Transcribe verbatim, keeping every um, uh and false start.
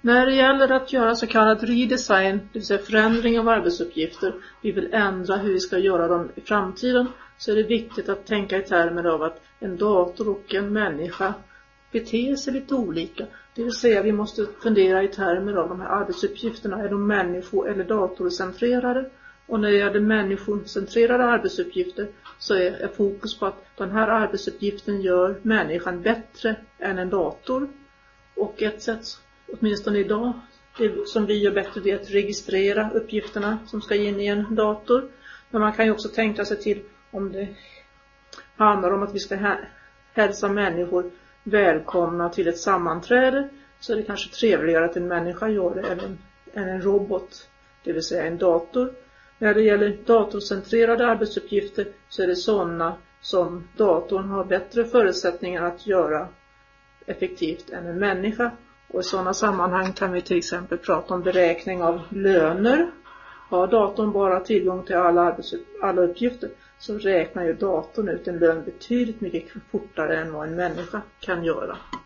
När det gäller att göra så kallad redesign, det vill säga förändring av arbetsuppgifter, vi vill ändra hur vi ska göra dem i framtiden, så är det viktigt att tänka i termer av att en dator och en människa beter sig lite olika. Det vill säga vi måste fundera i termer av de här arbetsuppgifterna, är de människo- eller datorcentrerade? Och när det gäller människocentrerade arbetsuppgifter så är, är fokus på att den här arbetsuppgiften gör människan bättre än en dator. Och ett sätt, åtminstone idag, det som vi gör bättre, det är att registrera uppgifterna som ska in i en dator. Men man kan ju också tänka sig till om det handlar om att vi ska hälsa människor välkomna till ett sammanträde, så är det kanske trevligare att en människa gör det än en, än en robot, det vill säga en dator. När det gäller datorcentrerade arbetsuppgifter så är det sådana som datorn har bättre förutsättningar att göra effektivt än en människa. Och i sådana sammanhang kan vi till exempel prata om beräkning av löner. Har datorn bara tillgång till alla, arbets- alla uppgifter så räknar ju datorn ut en lön betydligt mycket fortare än vad en människa kan göra.